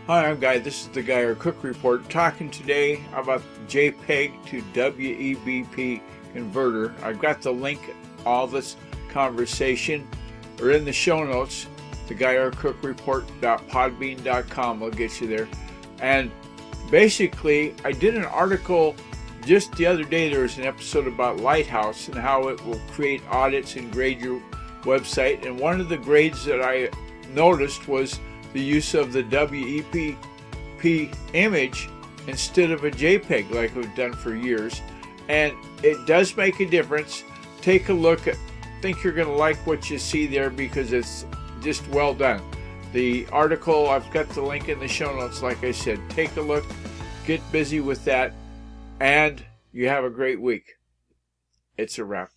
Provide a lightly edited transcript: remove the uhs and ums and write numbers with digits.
Hi, I'm Guy. This is the Guy or Cook Report, talking today about JPEG to WEBP converter. I've got the link, all this conversation, or in the show notes, the GuyOrCookReport.podbean.com will get you there. And basically, I did an article just the other day. There was an episode about Lighthouse and how it will create audits and grade your website. And one of the grades that I noticed was the use of the WEBP image instead of a JPEG like we've done for years. And it does make a difference. Take a look. I think you're going to like what you see there because it's just well done. The article, I've got the link in the show notes, like I said. Take a look, get busy with that, and you have a great week. It's a wrap.